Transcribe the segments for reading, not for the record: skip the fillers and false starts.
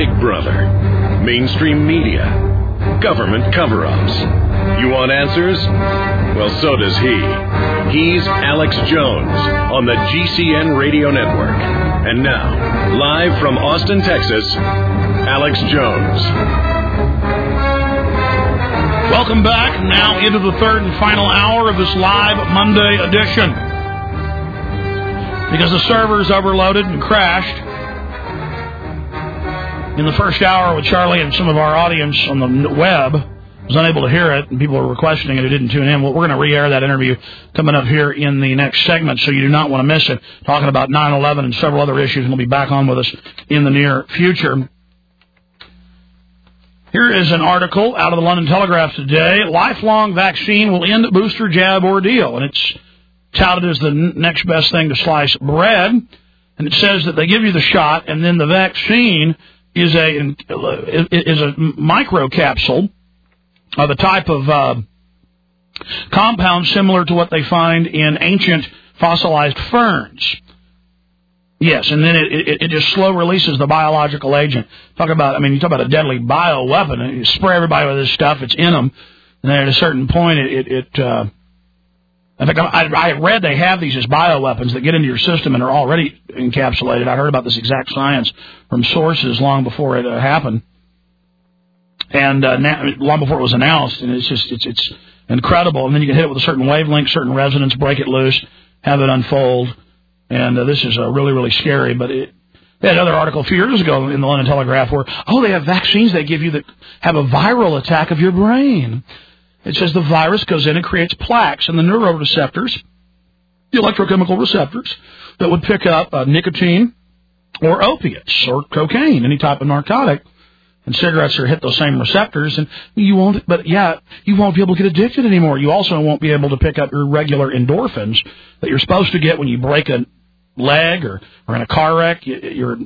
Big Brother, mainstream media, government cover-ups. You want answers? Well, so does he. He's Alex Jones on the GCN Radio Network. And now, live from Austin, Texas, Alex Jones. Welcome back, now into the third and final hour of this live Monday edition. Because the servers overloaded and crashed in the first hour with Charlie, and some of our audience on the web was unable to hear it, and people were requesting it who didn't tune in. Well, we're going to re-air that interview coming up here in the next segment, so you do not want to miss it, talking about 9/11 and several other issues, and we'll be back on with us in the near future. Here is an article out of the London Telegraph today. Lifelong vaccine will end booster jab ordeal, and it's touted as the next best thing to sliced bread. And it says that they give you the shot, and then the vaccine is a microcapsule of a type of compound similar to what they find in ancient fossilized ferns. Yes, and then it just slow releases the biological agent. You talk about a deadly bioweapon. You spray everybody with this stuff, it's in them, and then at a certain point, in fact, I read they have these as bioweapons that get into your system and are already encapsulated. I heard about this exact science from sources long before it happened, and long before it was announced. And it's incredible. And then you can hit it with a certain wavelength, certain resonance, break it loose, have it unfold. And this is really, really scary. But they had another article a few years ago in the London Telegraph where, they have vaccines they give you that have a viral attack of your brain. It says the virus goes in and creates plaques in the neuroreceptors, the electrochemical receptors, that would pick up nicotine or opiates or cocaine, any type of narcotic. And cigarettes hit those same receptors, and you won't be able to get addicted anymore. You also won't be able to pick up your regular endorphins that you're supposed to get when you break a leg or in a car wreck. You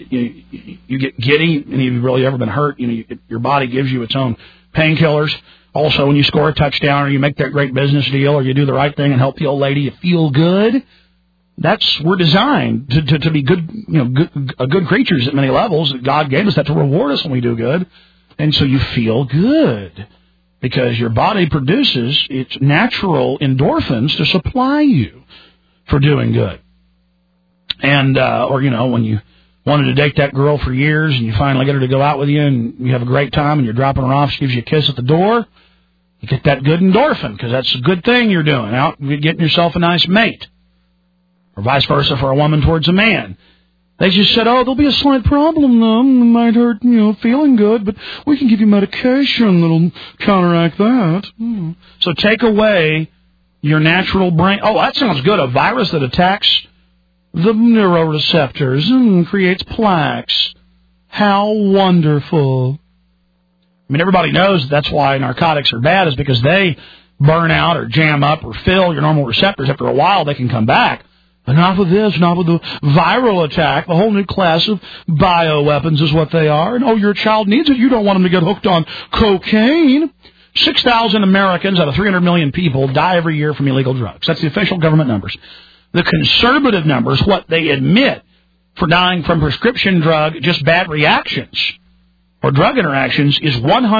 get giddy, and you've really ever been hurt. Your body gives you its own painkillers. Also, when you score a touchdown or you make that great business deal or you do the right thing and help the old lady, you feel good. We're designed to be good, good creatures at many levels. God gave us that to reward us when we do good. And so you feel good because your body produces its natural endorphins to supply you for doing good. And, when you wanted to date that girl for years and you finally get her to go out with you and you have a great time and you're dropping her off, she gives you a kiss at the door, you get that good endorphin because that's a good thing you're doing. Out getting yourself a nice mate. Or vice versa for a woman towards a man. They just said, there'll be a slight problem, though. It might hurt, feeling good, but we can give you medication that'll counteract that. So take away your natural brain. Oh, that sounds good. A virus that attacks the neuroreceptors and creates plaques. How wonderful. Everybody knows that's why narcotics are bad, is because they burn out or jam up or fill your normal receptors. After a while, they can come back. But not with this, not with the viral attack. The whole new class of bioweapons is what they are. And, your child needs it. You don't want them to get hooked on cocaine. 6,000 Americans out of 300 million people die every year from illegal drugs. That's the official government numbers. The conservative numbers, what they admit for dying from prescription drug, just bad reactions or drug interactions, is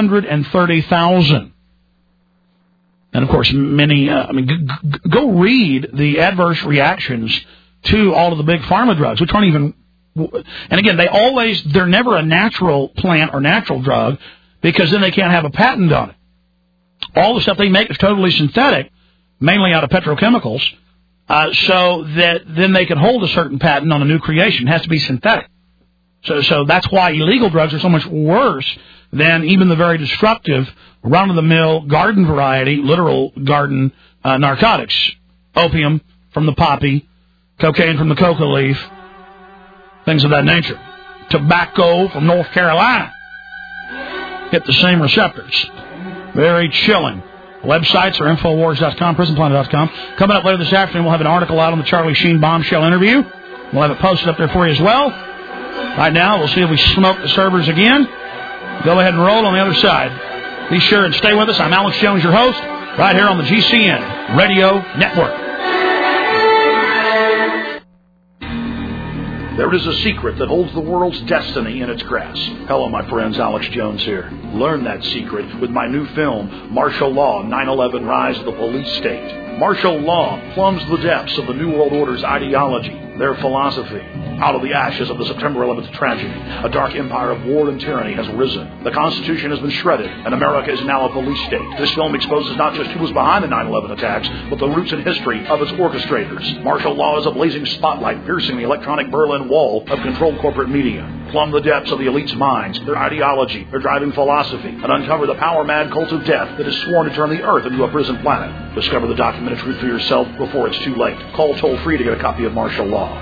130,000. And, of course, many, go read the adverse reactions to all of the big pharma drugs, which aren't even, and again, they're never a natural plant or natural drug because then they can't have a patent on it. All the stuff they make is totally synthetic, mainly out of petrochemicals, so that then they can hold a certain patent on a new creation. It has to be synthetic. So that's why illegal drugs are so much worse than even the very destructive, run-of-the-mill, garden variety, literal garden narcotics. Opium from the poppy, cocaine from the coca leaf, things of that nature. Tobacco from North Carolina hit the same receptors. Very chilling. Websites are Infowars.com, PrisonPlanet.com. Coming up later this afternoon, we'll have an article out on the Charlie Sheen bombshell interview. We'll have it posted up there for you as well. Right now, we'll see if we smoke the servers again. Go ahead and roll on the other side. Be sure and stay with us. I'm Alex Jones, your host, right here on the GCN Radio Network. There is a secret that holds the world's destiny in its grasp. Hello, my friends. Alex Jones here. Learn that secret with my new film, Martial Law, 9/11 Rise of the Police State. Martial law plumbs the depths of the New World Order's ideology, their philosophy. Out of the ashes of the September 11th tragedy, a dark empire of war and tyranny has risen. The Constitution has been shredded, and America is now a police state. This film exposes not just who was behind the 9/11 attacks, but the roots and history of its orchestrators. Martial law is a blazing spotlight piercing the electronic Berlin Wall of controlled corporate media. Plumb the depths of the elite's minds, their ideology, their driving philosophy, and uncover the power-mad cult of death that is sworn to turn the Earth into a prison planet. Discover the documented truth for yourself before it's too late. Call toll-free to get a copy of Martial Law.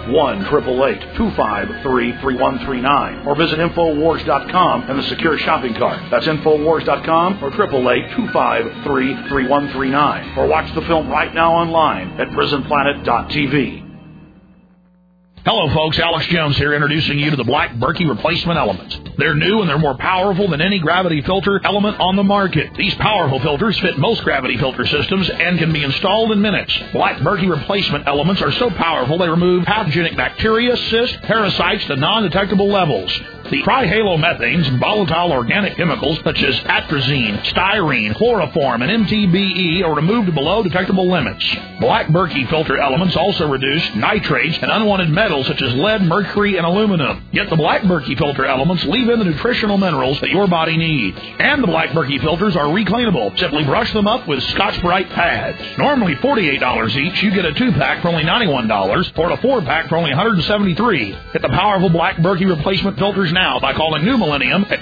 1-888-253-3139. Or visit Infowars.com and the secure shopping cart. That's Infowars.com or 888-253-3139. Or watch the film right now online at PrisonPlanet.tv. Hello, folks. Alex Jones here, introducing you to the Black Berkey replacement element. They're new and they're more powerful than any gravity filter element on the market. These powerful filters fit most gravity filter systems and can be installed in minutes. Black Berkey replacement elements are so powerful they remove pathogenic bacteria, cysts, parasites to non-detectable levels. The trihalomethanes and volatile organic chemicals such as atrazine, styrene, chloroform, and MTBE are removed below detectable limits. Black Berkey filter elements also reduce nitrates and unwanted metals such as lead, mercury, and aluminum. Yet the Black Berkey filter elements leave in the nutritional minerals that your body needs. And the Black Berkey filters are recleanable. Simply brush them up with Scotch-Brite pads. Normally $48 each, you get a 2-pack for only $91 or a 4-pack for only $173. Get the powerful Black Berkey replacement filters now by calling New Millennium at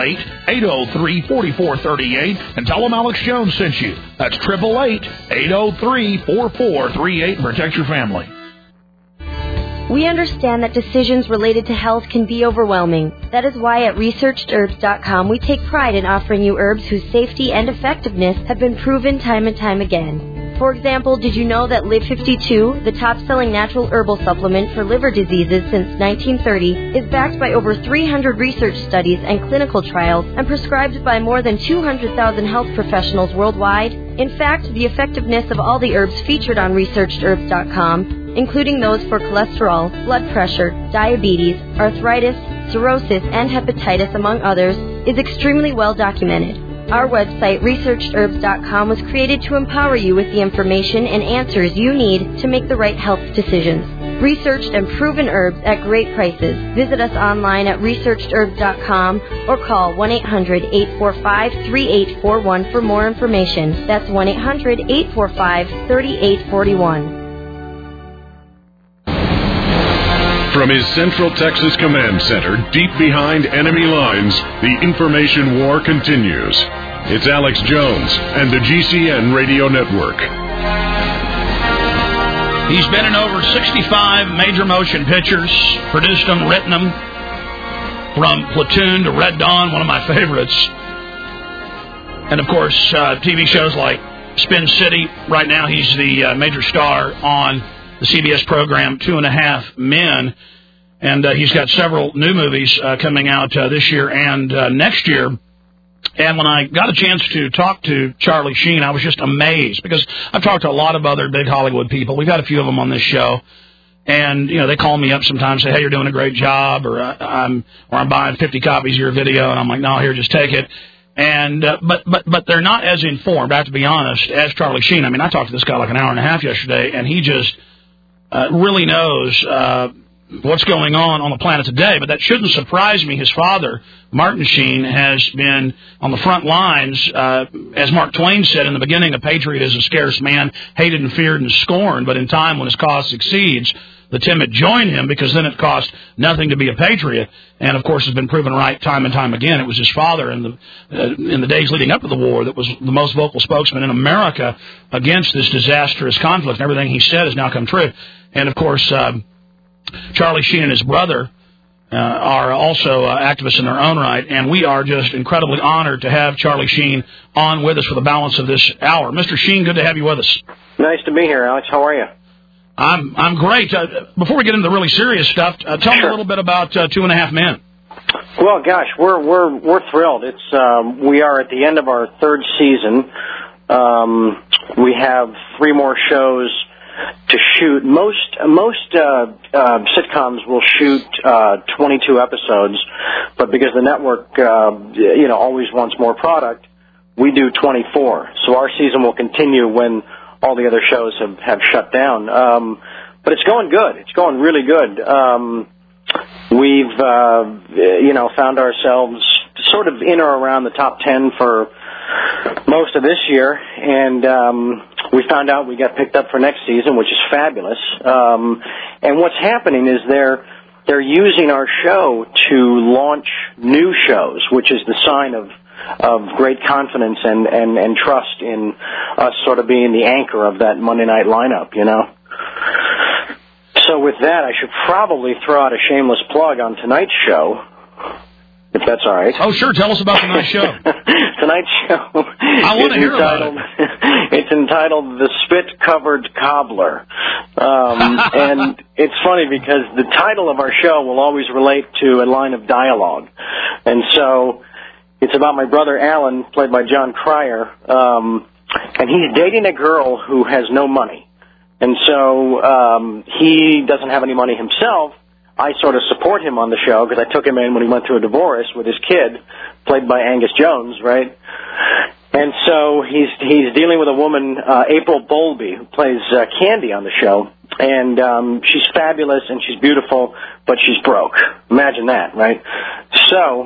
888-803-4438 and tell them Alex Jones sent you. That's 888-803-4438 and protect your family. We understand that decisions related to health can be overwhelming. That is why at ResearchedHerbs.com we take pride in offering you herbs whose safety and effectiveness have been proven time and time again. For example, did you know that Live 52, the top-selling natural herbal supplement for liver diseases since 1930, is backed by over 300 research studies and clinical trials and prescribed by more than 200,000 health professionals worldwide? In fact, the effectiveness of all the herbs featured on ResearchedHerbs.com, including those for cholesterol, blood pressure, diabetes, arthritis, cirrhosis, and hepatitis, among others, is extremely well documented. Our website, ResearchedHerbs.com, was created to empower you with the information and answers you need to make the right health decisions. Researched and proven herbs at great prices. Visit us online at ResearchedHerbs.com or call 1-800-845-3841 for more information. That's 1-800-845-3841. From his Central Texas Command Center, deep behind enemy lines, the information war continues. It's Alex Jones and the GCN Radio Network. He's been in over 65 major motion pictures, produced them, written them, from Platoon to Red Dawn, one of my favorites. And, of course, TV shows like Spin City. Right now he's the major star on the CBS program 2.5 Men, and he's got several new movies coming out this year and next year. And when I got a chance to talk to Charlie Sheen, I was just amazed, because I've talked to a lot of other big Hollywood people. We've got a few of them on this show, and they call me up sometimes, say, "Hey, you're doing a great job," or I'm buying 50 copies of your video, and I'm like, "No, here, just take it." And but they're not as informed, I have to be honest, as Charlie Sheen. I mean, I talked to this guy like an hour and a half yesterday, and he just really knows what's going on the planet today. But that shouldn't surprise me. His father, Martin Sheen, has been on the front lines. As Mark Twain said in the beginning, a patriot is a scarce man, hated and feared and scorned, but in time when his cause succeeds, the timid join him, because then it costs nothing to be a patriot. And, of course, has been proven right time and time again. It was his father in the days leading up to the war that was the most vocal spokesman in America against this disastrous conflict. And everything he said has now come true. And, of course, Charlie Sheen and his brother are also activists in their own right, and we are just incredibly honored to have Charlie Sheen on with us for the balance of this hour. Mr. Sheen, good to have you with us. Nice to be here, Alex. How are you? I'm great. Before we get into the really serious stuff, tell me a little bit about 2.5 Men. Well, gosh, we're thrilled. It's we are at the end of our third season. We have 3 more shows shoot. Most sitcoms will shoot 22 episodes, but because the network always wants more product, we do 24. So our season will continue when all the other shows have shut down. But it's going good. It's going really good. We've found ourselves sort of in or around the top 10 for most of this year, and we found out we got picked up for next season, which is fabulous. And what's happening is they're using our show to launch new shows, which is the sign of great confidence and trust in us sort of being the anchor of that Monday night lineup, So with that, I should probably throw out a shameless plug on tonight's show, if that's all right. Oh, sure. Tell us about tonight's show. Tonight's show I want to hear about it. It's entitled The Spit-Covered Cobbler. And it's funny because the title of our show will always relate to a line of dialogue. And so it's about my brother Alan, played by John Cryer, and he's dating a girl who has no money. And so he doesn't have any money himself. I sort of support him on the show because I took him in when he went through a divorce with his kid, played by Angus Jones, right? And so he's dealing with a woman, April Bowlby, who plays Candy on the show. And she's fabulous and she's beautiful, but she's broke. Imagine that, right? So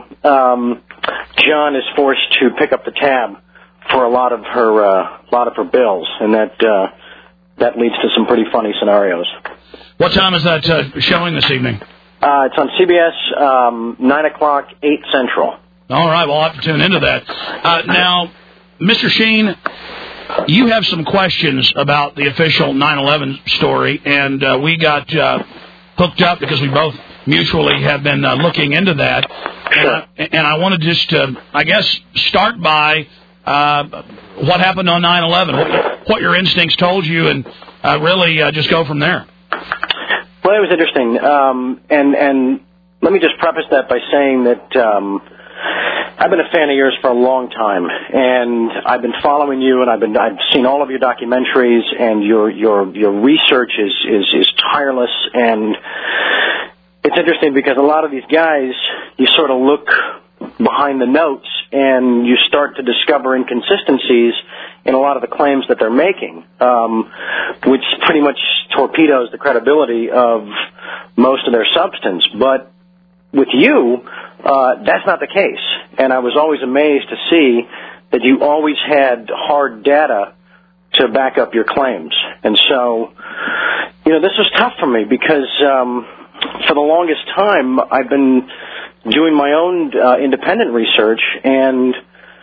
John is forced to pick up the tab for a lot of her bills, and that leads to some pretty funny scenarios. What time is that showing this evening? It's on CBS, 9 o'clock, 8 Central. All right, well, I'll have to tune into that. Now, Mr. Sheen, you have some questions about the official 9/11 story, and we got hooked up because we both mutually have been looking into that. Sure. And I want to just, start by what happened on 9/11, what your instincts told you, and really just go from there. Well, it was interesting, and let me just preface that by saying that I've been a fan of yours for a long time, and I've been following you, and I've seen all of your documentaries, and your research is tireless, and it's interesting because a lot of these guys, you sort of look behind the notes, and you start to discover inconsistencies in a lot of the claims that they're making, which pretty much torpedoes the credibility of most of their substance. But with you, that's not the case. And I was always amazed to see that you always had hard data to back up your claims. And so, this was tough for me because for the longest time I've been doing my own independent research, and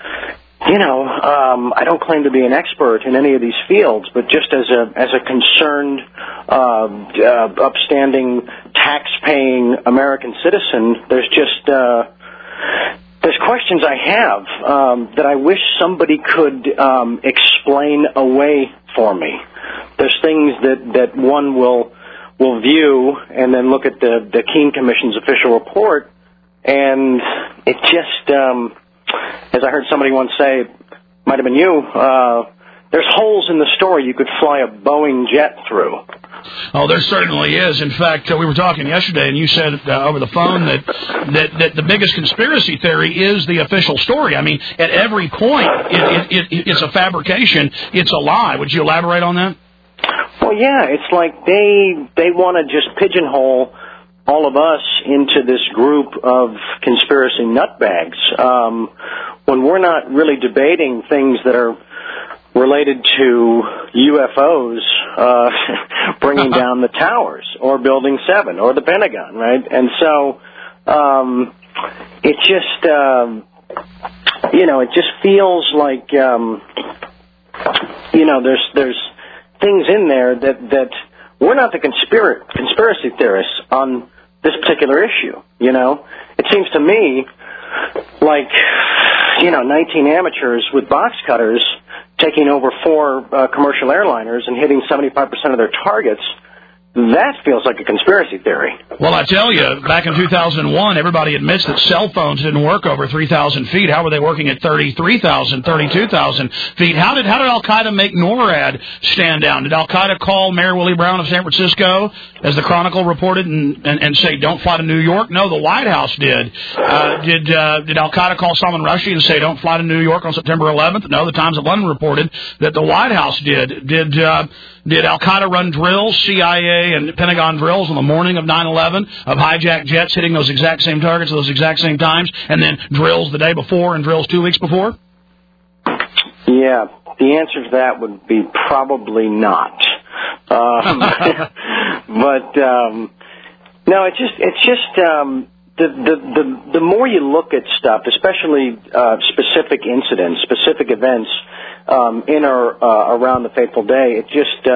I don't claim to be an expert in any of these fields, but just as a concerned, upstanding, tax-paying American citizen, there's questions I have that I wish somebody could explain away for me. There's things that one will view and then look at the Keene Commission's official report, and it just, as I heard somebody once say, might have been you, there's holes in the story you could fly a Boeing jet through. Oh, there certainly is. In fact, we were talking yesterday, and you said over the phone that the biggest conspiracy theory is the official story. I mean, at every point, it's a fabrication. It's a lie. Would you elaborate on that? Well, yeah. It's like they want to just pigeonhole all of us into this group of conspiracy nutbags when we're not really debating things that are related to UFOs bringing down the towers or Building 7 or the Pentagon, right? And so it just, it just feels like, there's things in there that we're not the conspiracy theorists on this particular issue, It seems to me like, 19 amateurs with box cutters taking over 4 commercial airliners and hitting 75% of their targets, that feels like a conspiracy theory. Well, I tell you, back in 2001, everybody admits that cell phones didn't work over 3,000 feet. How were they working at 33,000, 32,000 feet? How did Al-Qaeda make NORAD stand down? Did Al-Qaeda call Mayor Willie Brown of San Francisco, as the Chronicle reported, and say, don't fly to New York? No, the White House did. Did Al-Qaeda call Salman Rushdie and say, don't fly to New York on September 11th? No, the Times of London reported that the White House did. Did Al-Qaeda run drills, CIA and Pentagon drills on the morning of 9/11 of hijacked jets hitting those exact same targets at those exact same times, and then drills the day before and drills 2 weeks before? Yeah, the answer to that would be probably not. But no, it's just the more you look at stuff, especially specific incidents, specific events in or around the fateful day, it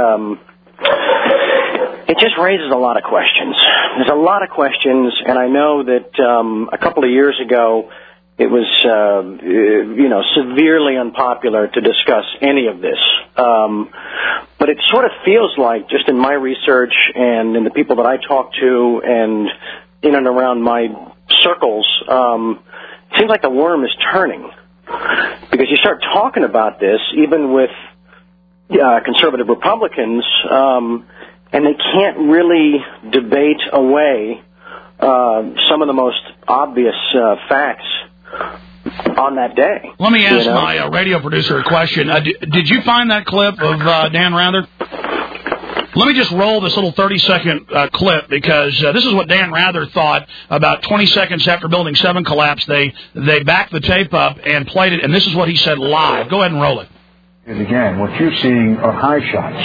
just raises a lot of questions. There's a lot of questions, and I know that a couple of years ago it was severely unpopular to discuss any of this. But it sort of feels like, just in my research and in the people that I talk to and in and around my circles, it seems like the worm is turning. Because you start talking about this, even with conservative Republicans, and they can't really debate away some of the most obvious facts on that day. Let me ask my radio producer a question. Did you find that clip of Dan Rather? Let me just roll this little 30-second clip, because this is what Dan Rather thought about 20 seconds after Building 7 collapsed. They backed the tape up and played it, and this is what he said live. Go ahead and roll it. And again, what you're seeing are high shots.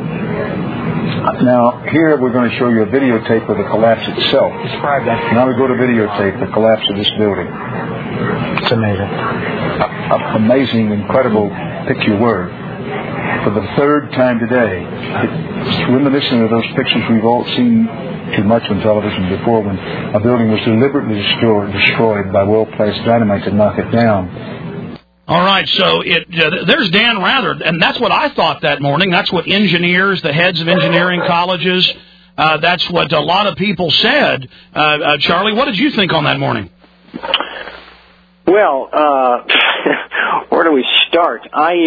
Now, here we're going to show you a videotape of the collapse itself. Describe that. Now we go to videotape the collapse of this building. It's amazing. Amazing, incredible, pick your word. For the third time today, it's reminiscent of those pictures we've all seen too much on television before, when a building was deliberately destroyed by well-placed dynamite to knock it down. All right, so there's Dan Rather, and that's what I thought that morning. That's what engineers, the heads of engineering colleges, that's what a lot of people said. Charlie, what did you think on that morning? Well, where do we start?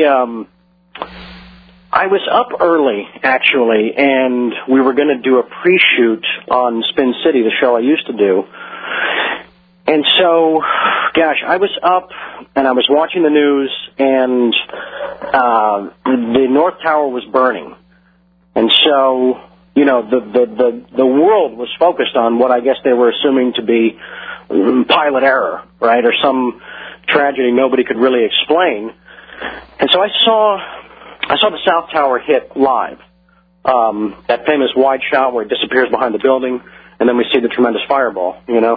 I was up early, actually, and we were going to do a pre-shoot on Spin City, the show I used to do. And so, gosh, I was up, and I was watching the news, and the North Tower was burning. And so, the world was focused on what I guess they were assuming to be pilot error, right, or some tragedy nobody could really explain. And so I saw the South Tower hit live, that famous wide shot where it disappears behind the building, and then we see the tremendous fireball,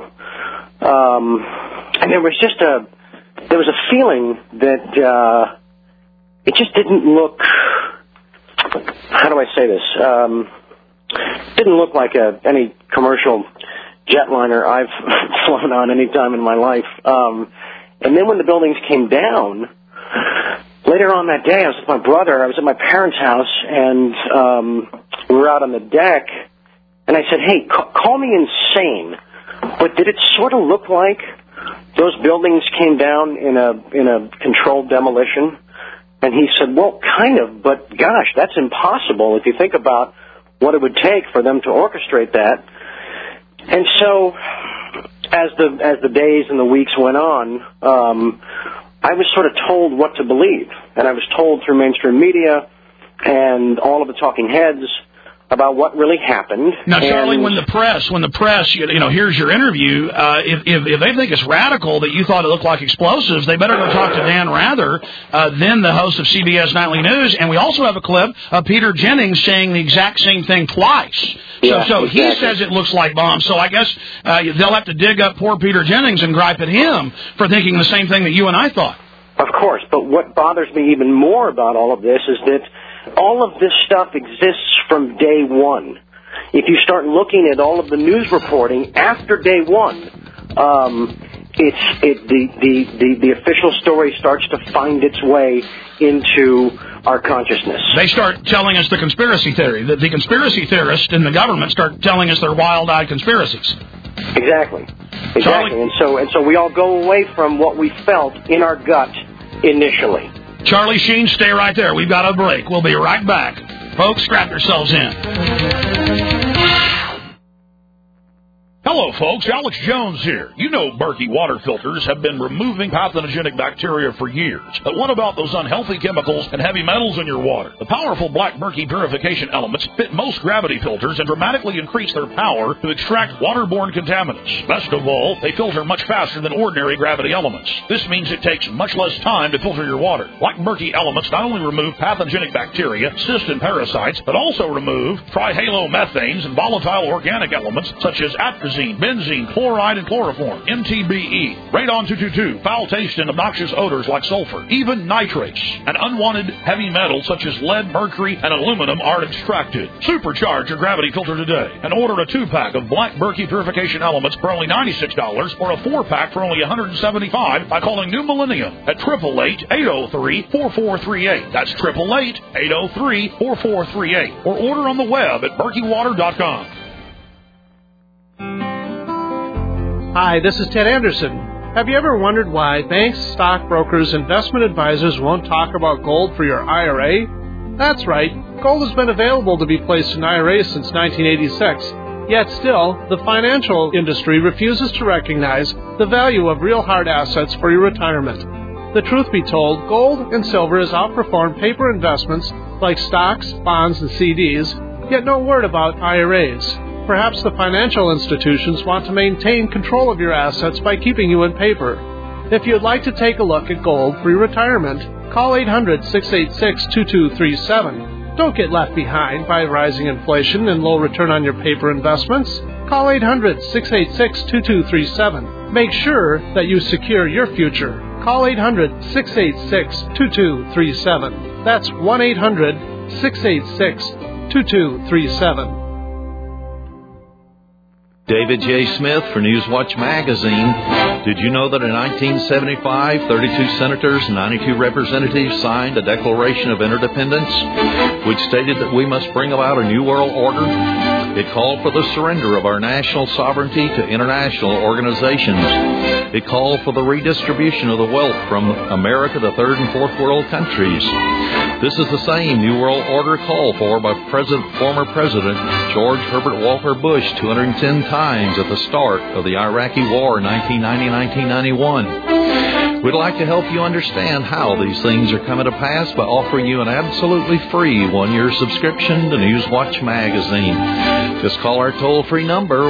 and there was a feeling that it just didn't look, how do I say this, didn't look like any commercial jetliner I've flown on any time in my life. And then when the buildings came down, later on that day, I was with my brother. I was at my parents' house, and we were out on the deck. And I said, "Hey, call me insane, but did it sort of look like those buildings came down in a controlled demolition?" And he said, "Well, kind of, but gosh, that's impossible if you think about what it would take for them to orchestrate that." And so, as the days and the weeks went on, I was sort of told what to believe, and I was told through mainstream media and all of the talking heads about what really happened. Now, Charlie, when the press, here's your interview, if they think it's radical that you thought it looked like explosives, they better go talk to Dan Rather, then the host of CBS Nightly News. And we also have a clip of Peter Jennings saying the exact same thing twice. So exactly. He says it looks like bombs. So I guess they'll have to dig up poor Peter Jennings and gripe at him for thinking the same thing that you and I thought. Of course, but what bothers me even more about all of this is that all of this stuff exists from day one. If you start looking at all of the news reporting after day one, the official story starts to find its way into our consciousness. They start telling us the conspiracy theory. The conspiracy theorists in the government start telling us their wild-eyed conspiracies. Exactly. And so we all go away from what we felt in our gut initially. Charlie Sheen, stay right there. We've got a break. We'll be right back. Folks, strap yourselves in. Hello, folks. Alex Jones here. You know Berkey water filters have been removing pathogenic bacteria for years. But what about those unhealthy chemicals and heavy metals in your water? The powerful Black Berkey purification elements fit most gravity filters and dramatically increase their power to extract waterborne contaminants. Best of all, they filter much faster than ordinary gravity elements. This means it takes much less time to filter your water. Black Berkey elements not only remove pathogenic bacteria, cysts, and parasites, but also remove trihalomethanes and volatile organic elements such as atrazine, benzene, chloride, and chloroform, MTBE, radon-222, foul taste and obnoxious odors like sulfur. Even nitrates and unwanted heavy metals such as lead, mercury, and aluminum are extracted. Supercharge your gravity filter today and order a 2-pack of Black Berkey purification elements for only $96 or a 4-pack for only $175 by calling New Millennium at 888-803-4438. That's 888-803-4438. Or order on the web at berkeywater.com. Hi, this is Ted Anderson. Have you ever wondered why banks, stockbrokers, investment advisors won't talk about gold for your IRA? That's right. Gold has been available to be placed in IRAs since 1986. Yet still, the financial industry refuses to recognize the value of real hard assets for your retirement. The truth be told, gold and silver has outperformed paper investments like stocks, bonds, and CDs, yet no word about IRAs. Perhaps the financial institutions want to maintain control of your assets by keeping you in paper. If you'd like to take a look at gold for your retirement, call 800-686-2237. Don't get left behind by rising inflation and low return on your paper investments. Call 800-686-2237. Make sure that you secure your future. Call 800-686-2237. That's 1-800-686-2237. David J. Smith for Newswatch Magazine. Did you know that in 1975, 32 senators and 92 representatives signed a Declaration of Interdependence, which stated that we must bring about a new world order? It called for the surrender of our national sovereignty to international organizations. It called for the redistribution of the wealth from America to third and fourth world countries. This is the same New World Order called for by former President George Herbert Walker Bush 210 times at the start of the Iraqi War in 1990-1991. We'd like to help you understand how these things are coming to pass by offering you an absolutely free 1-year subscription to Newswatch Magazine. Just call our toll-free number,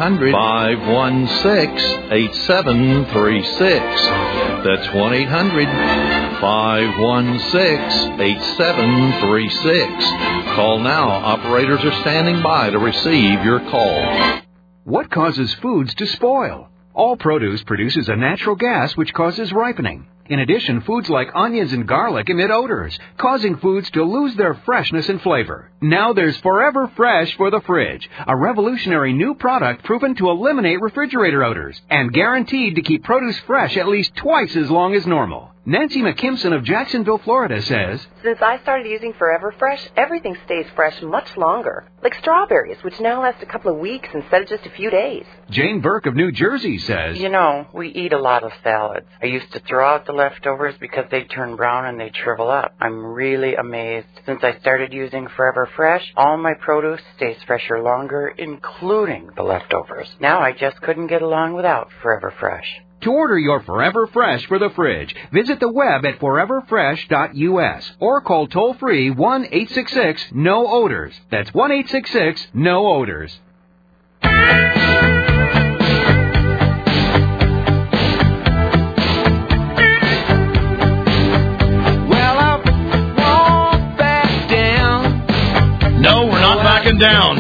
1-800-516-8736. That's 1-800-516-8736. Call now. Operators are standing by to receive your call. What causes foods to spoil? All produce produces a natural gas which causes ripening. In addition, foods like onions and garlic emit odors, causing foods to lose their freshness and flavor. Now there's Forever Fresh for the fridge, a revolutionary new product proven to eliminate refrigerator odors and guaranteed to keep produce fresh at least twice as long as normal. Nancy McKimson of Jacksonville, Florida says, Since I started using Forever Fresh, everything stays fresh much longer. Like strawberries, which now last a couple of weeks instead of just a few days. Jane Burke of New Jersey says, You know, we eat a lot of salads. I used to throw out the leftovers because they turn brown and they shrivel up. I'm really amazed. Since I started using Forever Fresh, all my produce stays fresher longer, including the leftovers. Now I just couldn't get along without Forever Fresh. To order your Forever Fresh for the fridge, visit the web at foreverfresh.us or call toll-free 1-866-NO-ODORS. That's 1-866-NO-ODORS. Well, I won't back down. No, we're not backing down.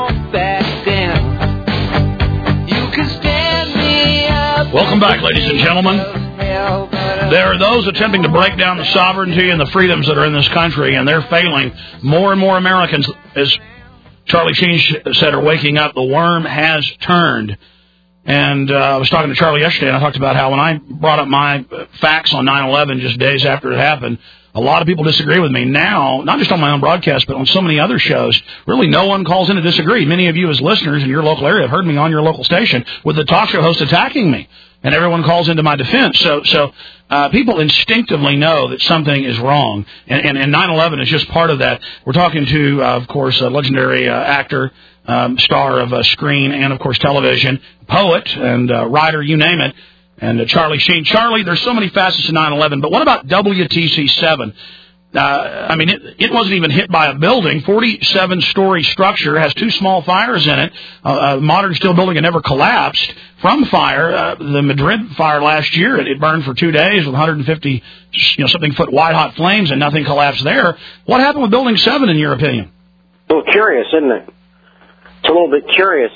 Welcome back, ladies and gentlemen. There are those attempting to break down the sovereignty and the freedoms that are in this country, and they're failing. More and more Americans, as Charlie Sheen said, are waking up. The worm has turned. And I was talking to Charlie yesterday, and I talked about how when I brought up my facts on 9/11 just days after it happened, A lot of people disagree with me now, not just on my own broadcast, but on so many other shows. Really, no one calls in to disagree. Many of you as listeners in your local area have heard me on your local station with the talk show host attacking me, and everyone calls into my defense. So people instinctively know that something is wrong, and 9/11 is just part of that. We're talking to, of course, a legendary actor, star of screen and, of course, television, poet and writer, you name it, and Charlie Sheen. Charlie, there's so many facets to 9/11, but what about WTC-7? I mean, it wasn't even hit by a building. 47-story structure, has 2 small fires in it. A modern steel building that never collapsed from fire. The Madrid fire last year, it burned for 2 days with 150, something foot wide hot flames, and nothing collapsed there. What happened with Building 7, in your opinion? A little curious, isn't it? It's a little bit curious.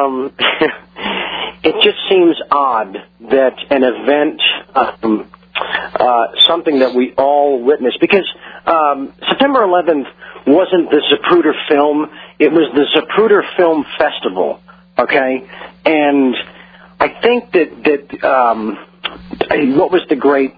It just seems odd that an event, something that we all witnessed, because September 11th wasn't the Zapruder Film, it was the Zapruder Film Festival, okay? And I think that what was the great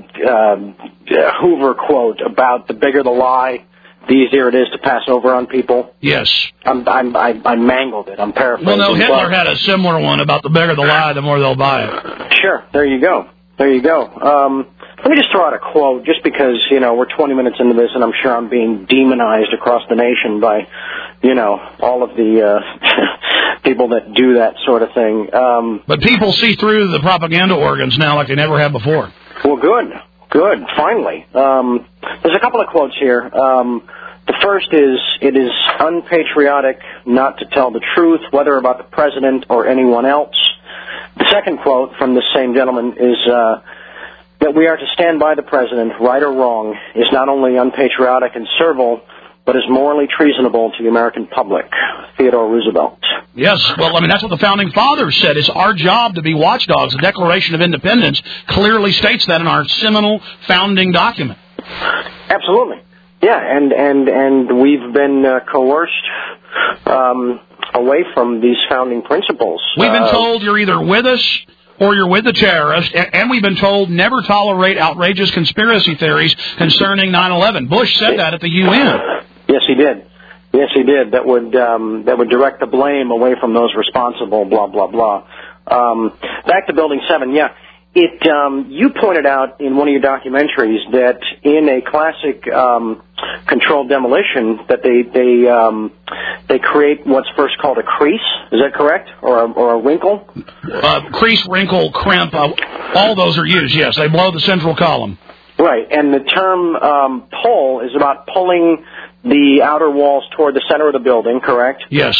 Hoover quote about the bigger the lie, the easier it is to pass over on people? Yes. I mangled it. I'm paraphrasing. Well, no, Hitler had a similar one about the bigger the lie, the more they'll buy it. Sure. There you go. Let me just throw out a quote, just because, we're 20 minutes into this, and I'm sure I'm being demonized across the nation by, all of the people that do that sort of thing. But people see through the propaganda organs now like they never have before. Well, good, finally. There's a couple of quotes here. The first is, it is unpatriotic not to tell the truth, whether about the president or anyone else. The second quote from this same gentleman is that we are to stand by the president, right or wrong, is not only unpatriotic and servile, but is morally treasonable to the American public. Theodore Roosevelt. Yes, well, I mean, that's what the Founding Fathers said. It's our job to be watchdogs. The Declaration of Independence clearly states that in our seminal founding document. Absolutely. Yeah, and we've been coerced away from these founding principles. We've been told you're either with us or you're with the terrorists, and we've been told never tolerate outrageous conspiracy theories concerning 9/11. Bush said that at the UN. Yes, he did. That would direct the blame away from those responsible. Blah blah blah. Back to Building 7. Yeah. You pointed out in one of your documentaries that in a classic controlled demolition that they create what's first called a crease. Is that correct, or a wrinkle? Crease, wrinkle, crimp, all those are used. Yes, they blow the central column. Right, and the term pull is about pulling the outer walls toward the center of the building. Correct? Yes.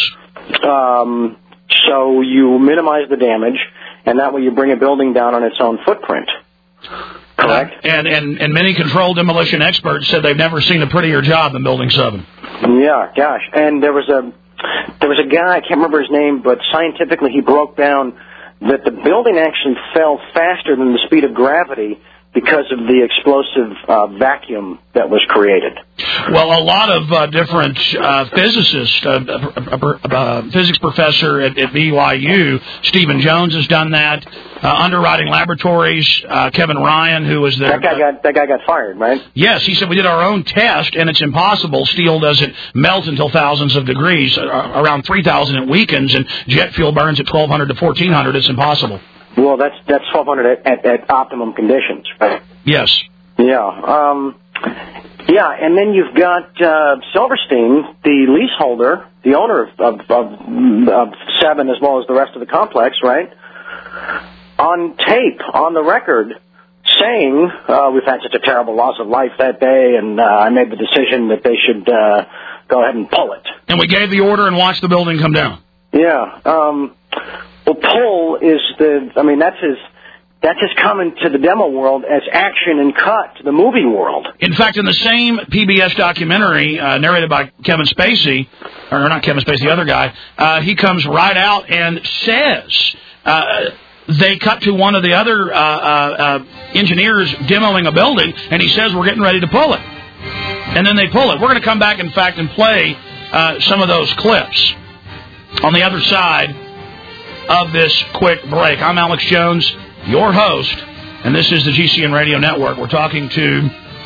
So you minimize the damage, and that way you bring a building down on its own footprint. Correct? And many controlled demolition experts said they've never seen a prettier job than Building 7. Yeah, gosh. And there was a guy, I can't remember his name, but scientifically he broke down that the building actually fell faster than the speed of gravity because of the explosive vacuum that was created. Well, a lot of different physicists, physics professor at BYU, Stephen Jones, has done that. Underwriting Laboratories, Kevin Ryan, who was there. That guy got fired, right? Yes, he said we did our own test, and it's impossible. Steel doesn't melt until thousands of degrees. Around 3,000 it weakens, and jet fuel burns at 1,200 to 1,400. It's impossible. Well, that's 1,200 at optimum conditions, right? Yes. Yeah. Yeah, and then you've got Silverstein, the leaseholder, the owner of 7 as well as the rest of the complex, right? On tape, on the record, saying, we've had such a terrible loss of life that day, and I made the decision that they should go ahead and pull it. And we gave the order and watched the building come down. Yeah. Well, pull is that's his coming to the demo world as action and cut to the movie world. In fact, in the same PBS documentary narrated by Kevin Spacey, or not Kevin Spacey, the other guy, he comes right out and says they cut to one of the other engineers demoing a building, and he says, we're getting ready to pull it. And then they pull it. We're going to come back, in fact, and play some of those clips on the other side of this quick break. I'm Alex Jones, your host, and this is the GCN Radio Network. We're talking to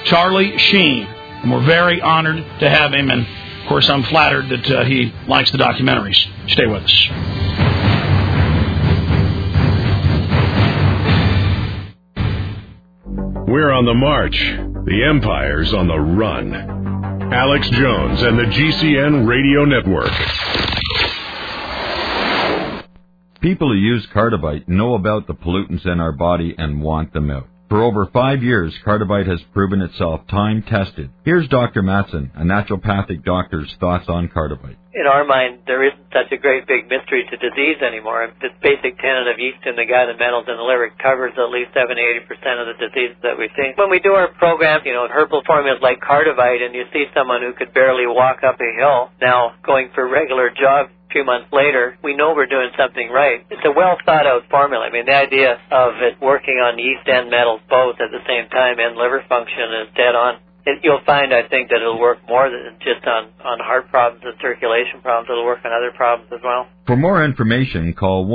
Charlie Sheen. And we're very honored to have him. And, of course, I'm flattered that he likes the documentaries. Stay with us. We're on the march. The Empire's on the run. Alex Jones and the GCN Radio Network. People who use Cardivite know about the pollutants in our body and want them out. For over 5 years, Cardivite has proven itself time-tested. Here's Dr. Matson, a naturopathic doctor's thoughts on Cardivite. In our mind, there isn't such a great big mystery to disease anymore. This basic tenet of yeast in the gut and metals in the liver covers at least 70-80% of the diseases that we see. When we do our programs, herbal formulas like Cardivite, and you see someone who could barely walk up a hill now going for regular jogs, 2 months later, we know we're doing something right. It's a well-thought-out formula. I mean, the idea of it working on yeast and metals both at the same time and liver function is dead on. You'll find, I think, that it'll work more than just on heart problems and circulation problems. It'll work on other problems as well. For more information, call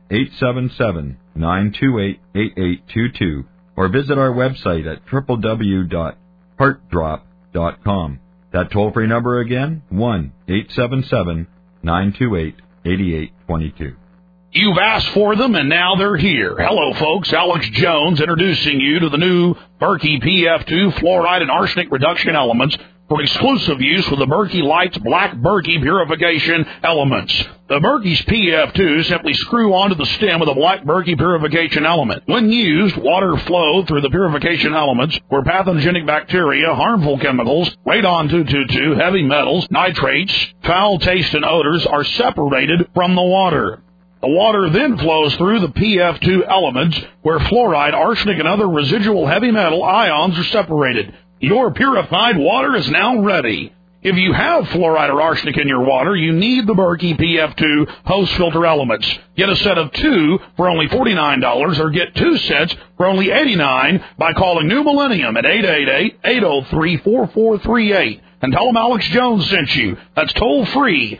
1-877-928-8822 or visit our website at www.heartdrop.com. That toll-free number again, 1-877-928-8822. You've asked for them, and now they're here. Hello, folks. Alex Jones introducing you to the new Berkey PF2 fluoride and arsenic reduction elements for exclusive use with the Berkey Lights Black Berkey purification elements. The Berkey's PF2 simply screw onto the stem of the Black Berkey purification element. When used, water flow through the purification elements where pathogenic bacteria, harmful chemicals, radon-222, heavy metals, nitrates, foul taste, and odors are separated from the water. The water then flows through the PF2 elements where fluoride, arsenic, and other residual heavy metal ions are separated. Your purified water is now ready. If you have fluoride or arsenic in your water, you need the Berkey PF2 post-filter elements. Get a set of 2 for only $49 or get 2 sets for only $89 by calling New Millennium at 888-803-4438 and tell them Alex Jones sent you. That's toll-free.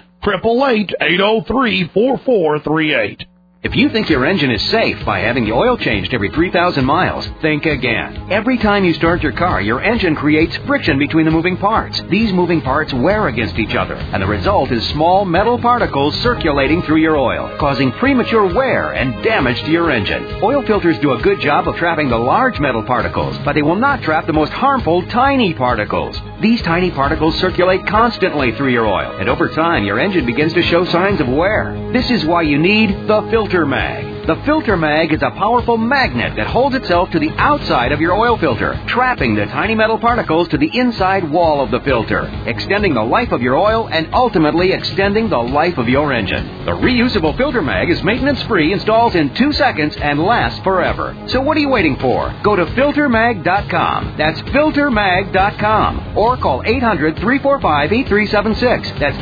888-803-4438. If you think your engine is safe by having the oil changed every 3,000 miles, think again. Every time you start your car, your engine creates friction between the moving parts. These moving parts wear against each other, and the result is small metal particles circulating through your oil, causing premature wear and damage to your engine. Oil filters do a good job of trapping the large metal particles, but they will not trap the most harmful tiny particles. These tiny particles circulate constantly through your oil, and over time, your engine begins to show signs of wear. This is why you need the Filter Mag. The Filter Mag is a powerful magnet that holds itself to the outside of your oil filter, trapping the tiny metal particles to the inside wall of the filter, extending the life of your oil and ultimately extending the life of your engine. The reusable Filter Mag is maintenance-free, installs in 2 seconds, and lasts forever. So what are you waiting for? Go to filtermag.com. That's filtermag.com. Or call 800-345-8376. That's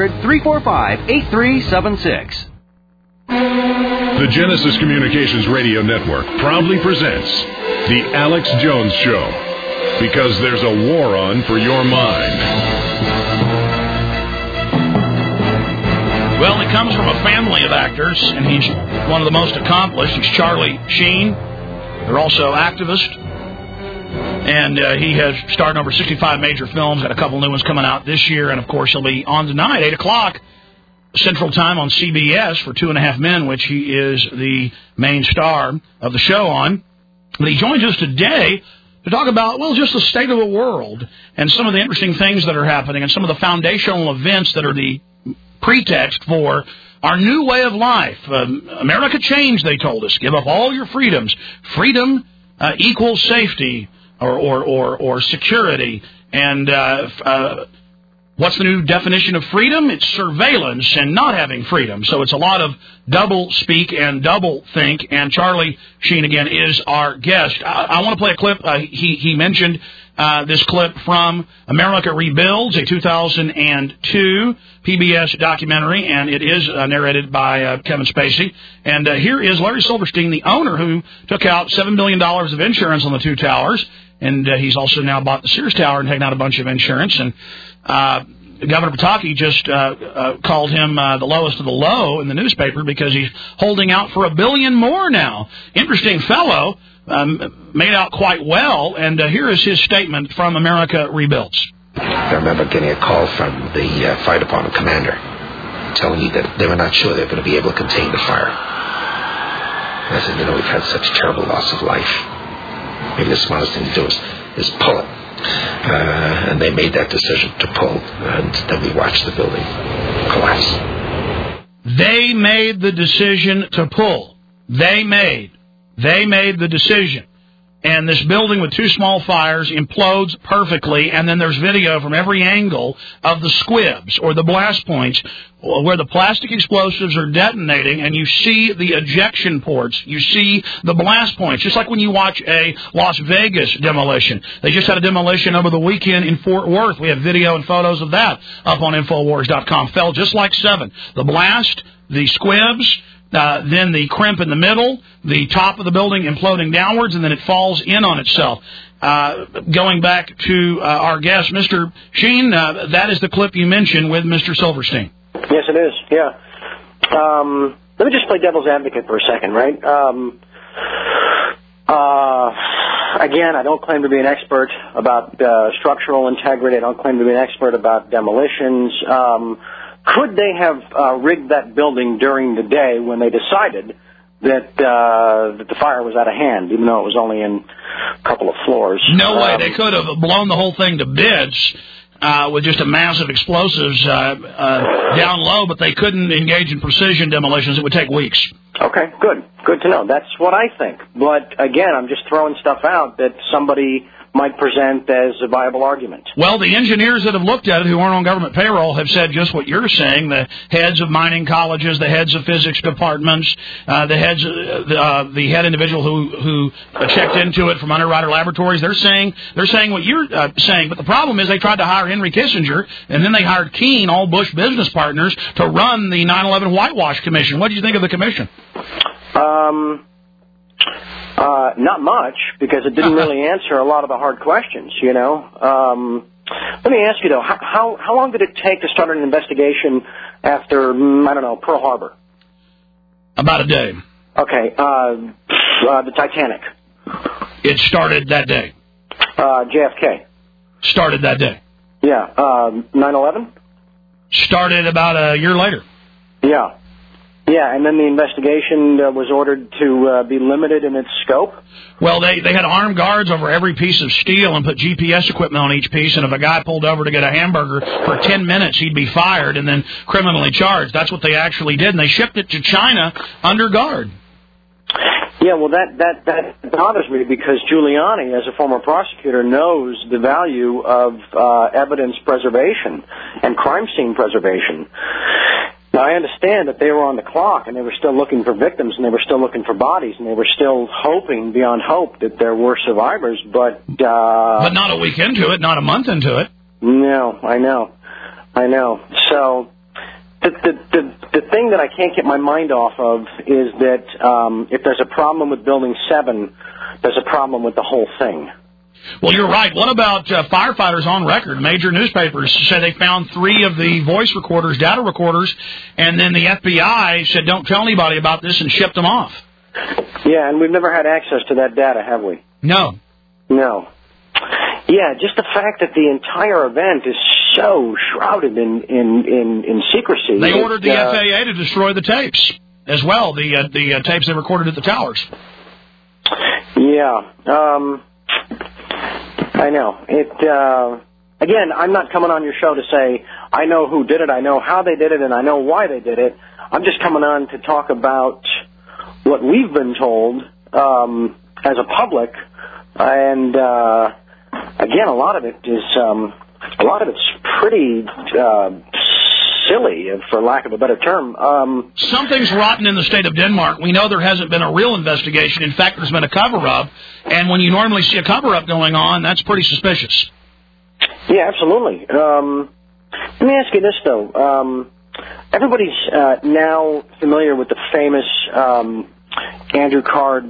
800-345-8376. The Genesis Communications Radio Network proudly presents The Alex Jones Show, because there's a war on for your mind. Well, he comes from a family of actors, and he's one of the most accomplished. He's Charlie Sheen. They're also activists. And he has starred in over 65 major films, got a couple new ones coming out this year, and, of course, he'll be on tonight, 8 o'clock. Central Time on CBS for 2.5 Men, which he is the main star of the show on. But he joins us today to talk about, well, just the state of the world and some of the interesting things that are happening and some of the foundational events that are the pretext for our new way of life. America changed, they told us. Give up all your freedoms. Freedom equals safety or security. And what's the new definition of freedom? It's surveillance and not having freedom. So it's a lot of double speak and double think. And Charlie Sheen, again, is our guest. I want to play a clip. He mentioned this clip from America Rebuilds, a 2002 PBS documentary, and it is narrated by Kevin Spacey. And here is Larry Silverstein, the owner, who took out $7 billion of insurance on the two towers. And he's also now bought the Sears Tower and taken out a bunch of insurance. And Governor Pataki just called him the lowest of the low in the newspaper because he's holding out for $1 billion more now. Interesting fellow, made out quite well, and here is his statement from America Rebuilds. I remember getting a call from the fire department commander telling me that they were not sure they were going to be able to contain the fire. And I said, we've had such terrible loss of life. Maybe the smartest thing to do is pull it. And they made that decision to pull, and then we watched the building collapse. They made the decision to pull. They made the decision. And this building with 2 small fires implodes perfectly, and then there's video from every angle of the squibs, or the blast points, where the plastic explosives are detonating, and you see the ejection ports, you see the blast points, just like when you watch a Las Vegas demolition. They just had a demolition over the weekend in Fort Worth. We have video and photos of that up on Infowars.com. Fell just like 7. The blast, the squibs, then the crimp in the middle, the top of the building imploding downwards, and then it falls in on itself. Going back to our guest, Mr. Sheen, that is the clip you mentioned with Mr. Silverstein. Yes, it is, yeah. Let me just play devil's advocate for a second, right? Again, I don't claim to be an expert about structural integrity. I don't claim to be an expert about demolitions. Could they have rigged that building during the day when they decided that the fire was out of hand, even though it was only in a couple of floors? No way. They could have blown the whole thing to bits with just a massive explosives down low, but they couldn't engage in precision demolitions. It would take weeks. Okay, good. Good to know. That's what I think. But, again, I'm just throwing stuff out that somebody might present as a viable argument. Well, the engineers that have looked at it who aren't on government payroll have said just what you're saying. The heads of mining colleges, the heads of physics departments, the head individual who checked into it from Underwriter Laboratories, they're saying what you're saying. But the problem is they tried to hire Henry Kissinger, and then they hired Keene, all Bush business partners, to run the 9/11 Whitewash Commission. What did you think of the commission? Not much, because it didn't really answer a lot of the hard questions, you know. Let me ask you, though, how long did it take to start an investigation after, Pearl Harbor? About a day. Okay. The Titanic? It started that day. JFK? Started that day. Yeah. 9/11? Started about a year later. Yeah. Yeah, and then the investigation was ordered to be limited in its scope? Well, they had armed guards over every piece of steel and put GPS equipment on each piece, and if a guy pulled over to get a hamburger for 10 minutes, he'd be fired and then criminally charged. That's what they actually did, and they shipped it to China under guard. Yeah, well, that bothers me because Giuliani, as a former prosecutor, knows the value of evidence preservation and crime scene preservation. Now, I understand that they were on the clock and they were still looking for victims and they were still looking for bodies and they were still hoping beyond hope that there were survivors, but not a week into it, not a month into it. No, I know. So the thing that I can't get my mind off of is that if there's a problem with Building 7, there's a problem with the whole thing. Well, you're right. What about firefighters on record? Major newspapers said they found 3 of the voice recorders, data recorders, and then the FBI said don't tell anybody about this and shipped them off. Yeah, and we've never had access to that data, have we? No. Yeah, just the fact that the entire event is so shrouded in secrecy. They ordered the FAA to destroy the tapes as well, the tapes they recorded at the towers. Yeah. I know. Again, I'm not coming on your show to say I know who did it, I know how they did it, and I know why they did it. I'm just coming on to talk about what we've been told as a public, and again, a lot of it's pretty silly, for lack of a better term. Something's rotten in the state of Denmark. We know there hasn't been a real investigation. In fact, there's been a cover-up. And when you normally see a cover-up going on, that's pretty suspicious. Yeah, absolutely. Let me ask you this, though. Everybody's now familiar with the famous Andrew Card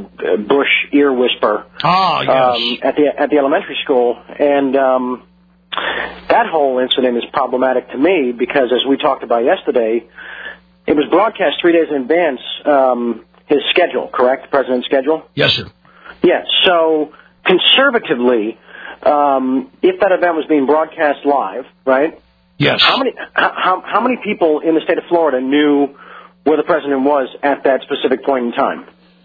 Bush ear whisper yes. at the elementary school. And that whole incident is problematic to me because, as we talked about yesterday, it was broadcast 3 days in advance, his schedule, correct? The president's schedule? Yes, sir. Yes. So, conservatively, if that event was being broadcast live, right? Yes. How many people in the state of Florida knew where the president was at that specific point in time?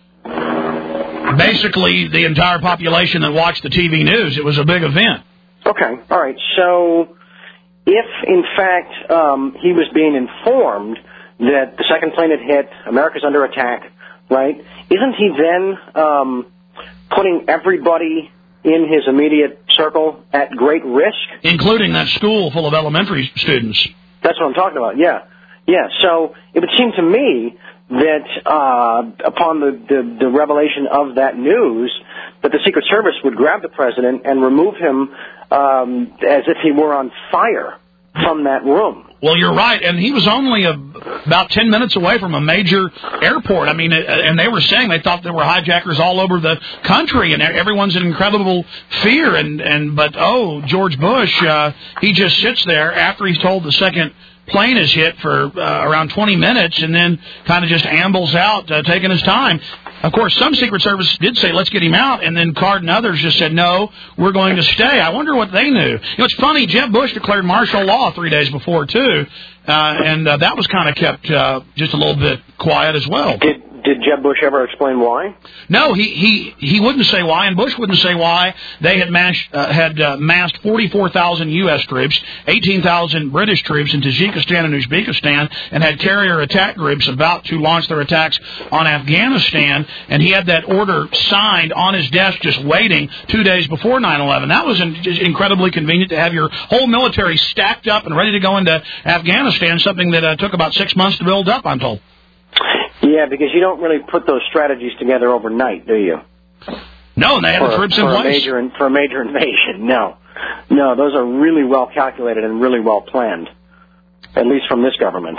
Basically, the entire population that watched the TV news. It was a big event. Okay. All right. So, if in fact he was being informed that the second plane had hit, America's under attack, right? Isn't he then putting everybody in his immediate circle at great risk? Including that school full of elementary students. That's what I'm talking about, yeah. Yeah, so it would seem to me that upon the revelation of that news, that the Secret Service would grab the president and remove him as if he were on fire from that room. Well, you're right, and he was only about 10 minutes away from a major airport. I mean, and they were saying they thought there were hijackers all over the country, and everyone's in incredible fear. But George Bush, he just sits there after he's told the second plane is hit for around 20 minutes, and then kind of just ambles out, taking his time. Of course, some Secret Service did say, let's get him out, and then Card and others just said, no, we're going to stay. I wonder what they knew. It's funny, Jeb Bush declared martial law 3 days before, too, and that was kind of kept just a little bit quiet as well. Did Jeb Bush ever explain why? No, he wouldn't say why, and Bush wouldn't say why. They had massed 44,000 U.S. troops, 18,000 British troops in Tajikistan and Uzbekistan, and had carrier attack groups about to launch their attacks on Afghanistan, and he had that order signed on his desk just waiting 2 days before 9/11. That was incredibly convenient to have your whole military stacked up and ready to go into Afghanistan, something that took about 6 months to build up, I'm told. Yeah, because you don't really put those strategies together overnight, do you? No, and they had the troops in place. For a major invasion, no. No, those are really well calculated and really well planned, at least from this government.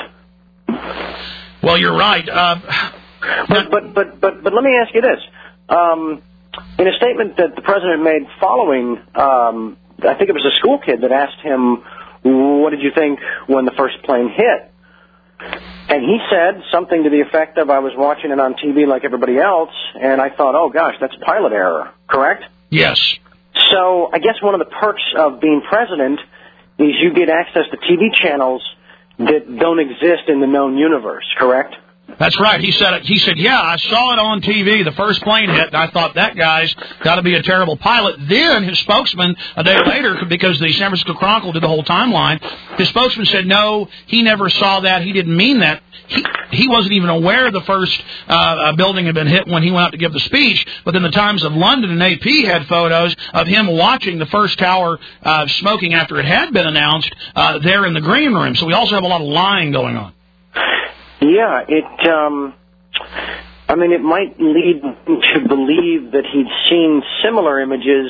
Well, you're right. But let me ask you this. In a statement that the president made following, I think it was a school kid that asked him, what did you think when the first plane hit? And he said something to the effect of, I was watching it on TV like everybody else, and I thought, oh, gosh, that's pilot error, correct? Yes. So I guess one of the perks of being president is you get access to TV channels that don't exist in the known universe, correct? That's right. He said, yeah, I saw it on TV. The first plane hit, and I thought that guy's got to be a terrible pilot. Then his spokesman, a day later, because the San Francisco Chronicle did the whole timeline, his spokesman said, no, he never saw that. He didn't mean that. He wasn't even aware the first building had been hit when he went out to give the speech. But then the Times of London and AP had photos of him watching the first tower smoking after it had been announced there in the green room. So we also have a lot of lying going on. Yeah, it might lead to believe that he'd seen similar images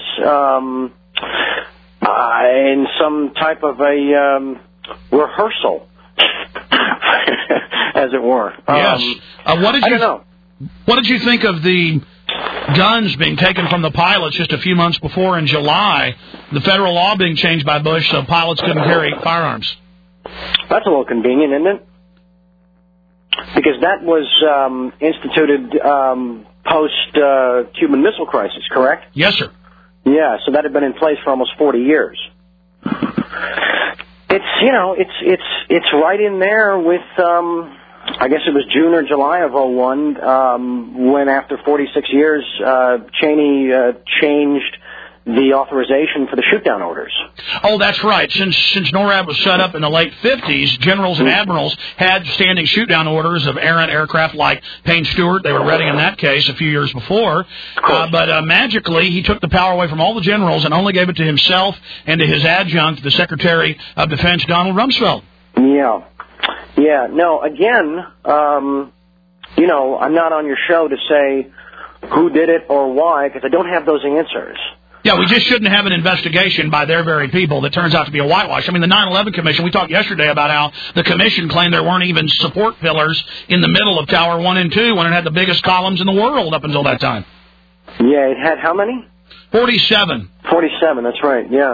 in some type of a rehearsal, as it were. Yes. I don't know. What did you think of the guns being taken from the pilots just a few months before in July, the federal law being changed by Bush so pilots couldn't carry firearms? That's a little convenient, isn't it? Because that was instituted post-Cuban Missile Crisis, correct? Yes, sir. Yeah, so that had been in place for almost 40 years. It's right in there with, I guess it was June or July of 2001, when after 46 years, Cheney changed the authorization for the shoot-down orders. Oh, that's right. Since NORAD was set up in the late 50s, generals and admirals had standing shoot-down orders of errant aircraft like Payne Stewart. They were Reading in that case a few years before. But magically, he took the power away from all the generals and only gave it to himself and to his adjunct, the Secretary of Defense, Donald Rumsfeld. Yeah. Yeah. No, again, I'm not on your show to say who did it or why, because I don't have those answers. Yeah, we just shouldn't have an investigation by their very people that turns out to be a whitewash. I mean, the 9/11 Commission, we talked yesterday about how the Commission claimed there weren't even support pillars in the middle of Tower 1 and 2 when it had the biggest columns in the world up until that time. Yeah, it had how many? 47. 47, that's right, yeah.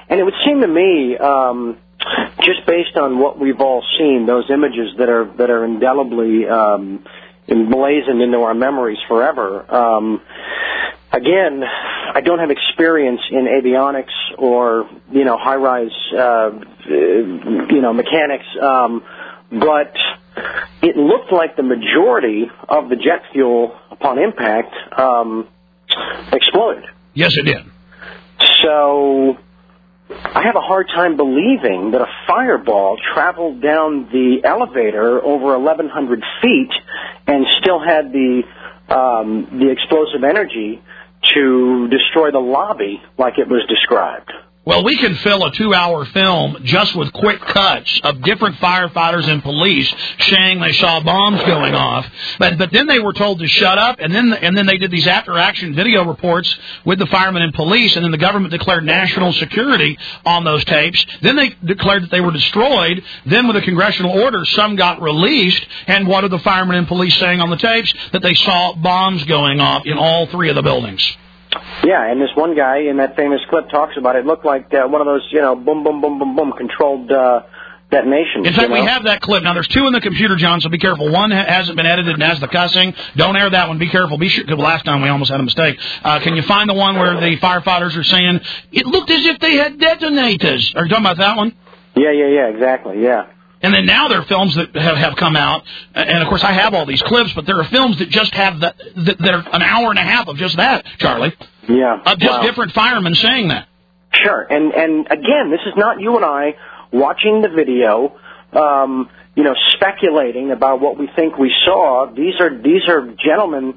And it would seem to me, just based on what we've all seen, those images that are indelibly emblazoned into our memories forever. Again, I don't have experience in avionics or high-rise mechanics, but it looked like the majority of the jet fuel upon impact exploded. Yes, it did. So I have a hard time believing that a fireball traveled down the elevator over 1,100 feet and still had the explosive energy to destroy the lobby like it was described. Well, we can fill a 2-hour film just with quick cuts of different firefighters and police saying they saw bombs going off, but then they were told to shut up, and then they did these after-action video reports with the firemen and police, and then the government declared national security on those tapes. Then they declared that they were destroyed. Then with a congressional order, some got released, and what are the firemen and police saying on the tapes? That they saw bombs going off in all 3 of the buildings. Yeah, and this one guy in that famous clip talks about it. It looked like one of those, boom, boom, boom, boom, boom, controlled detonations. In fact, we have that clip. Now, there's 2 in the computer, John, so be careful. One hasn't been edited and has the cussing. Don't air that one. Be careful. Be sure, because last time we almost had a mistake. Can you find the one where the firefighters are saying, it looked as if they had detonators? Are you talking about that one? Yeah, exactly, yeah. And then now there are films that have come out, and of course I have all these clips, but there are films that just have that are an hour and a half of just that, Charlie. Yeah. Of just different firemen saying that. Sure, and again, this is not you and I watching the video, speculating about what we think we saw. These are gentlemen,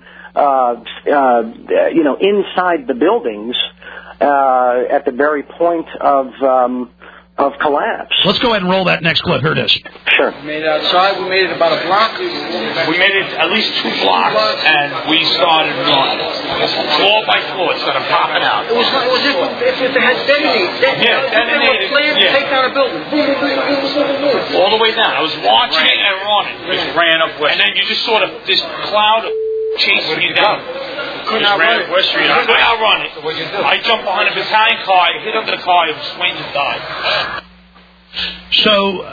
inside the buildings, at the very point of collapse. Let's go ahead and roll that next clip. Here it is. Sure. We made it outside. We made it about a block. We made it at least 2 blocks, and we started running. Floor by floor, it started popping out. It was if it had detonated. Detonated. Take down a building. All the way down. I was watching it and running. Just ran up West. And then you just saw this cloud chasing you down. Couldn't outrun it. West Street. I couldn't outrun it. I jumped behind a battalion car. I hit under the car. It was swinging and died. So,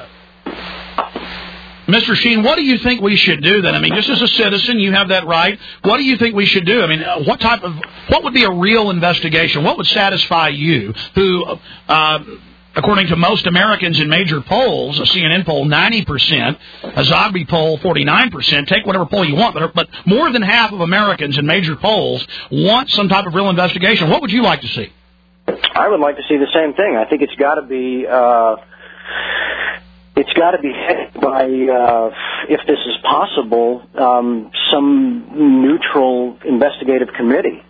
Mr. Sheen, what do you think we should do then? I mean, just as a citizen, you have that right. What do you think we should do? I mean, what would be a real investigation? What would satisfy you, who, according to most Americans in major polls, a CNN poll 90%, a Zogby poll 49%, take whatever poll you want, but more than half of Americans in major polls want some type of real investigation. What would you like to see? I would like to see the same thing. I think it's got to be headed by, if this is possible, some neutral investigative committee.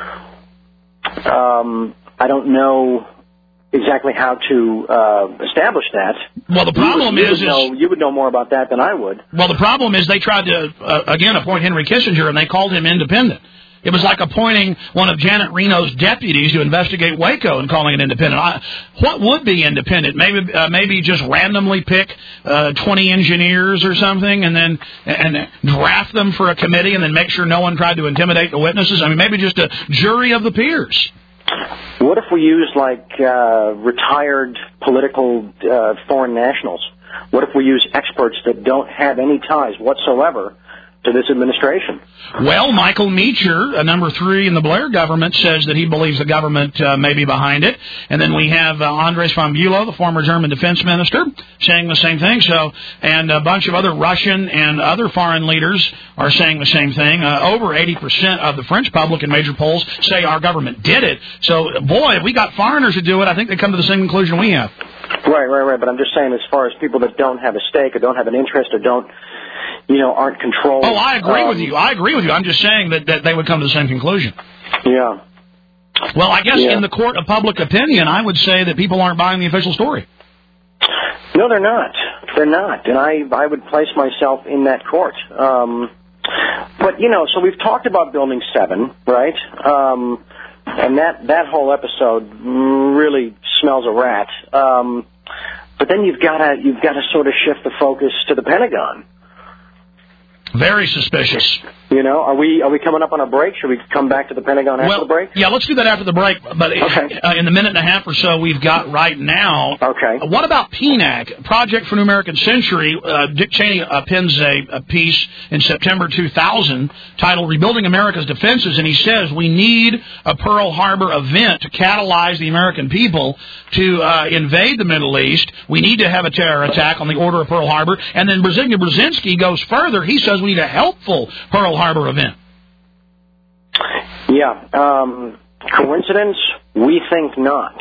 I don't know exactly how to establish that. Well, the problem you would know more about that than I would. Well, the problem is they tried to again appoint Henry Kissinger, and they called him independent. It was like appointing one of Janet Reno's deputies to investigate Waco and calling it independent. What would be independent? Maybe just randomly pick 20 engineers or something, and draft them for a committee, and then make sure no one tried to intimidate the witnesses. I mean, maybe just a jury of the peers. What if we use retired political foreign nationals? What if we use experts that don't have any ties whatsoever to this administration? Well, Michael Meacher, number 3 in the Blair government, says that he believes the government may be behind it. And then we have Andres von Bülow, the former German defense minister, saying the same thing. So, and a bunch of other Russian and other foreign leaders are saying the same thing. Over 80% of the French public in major polls say our government did it. So, boy, if we got foreigners to do it, I think they come to the same conclusion we have. Right. But I'm just saying, as far as people that don't have a stake or don't have an interest or don't, aren't controlled. Oh, I agree with you. I'm just saying that they would come to the same conclusion. Yeah. Well, I guess in the court of public opinion, I would say that people aren't buying the official story. No, they're not. And I would place myself in that court. But, so we've talked about Building 7, right? And that whole episode really smells a rat. But then you've got to sort of shift the focus to the Pentagon. Very suspicious. You know, are we coming up on a break? Should we come back to the Pentagon after the break? Yeah, let's do that after the break. But in the minute and a half or so we've got right now, what about PNAC, Project for New American Century? Dick Cheney pens a piece in September 2000 titled "Rebuilding America's Defenses," and he says we need a Pearl Harbor event to catalyze the American people to invade the Middle East. We need to have a terror attack on the order of Pearl Harbor. And then Brzezinski goes further. He says we need a helpful Pearl Harbor event. Yeah. Coincidence? We think not.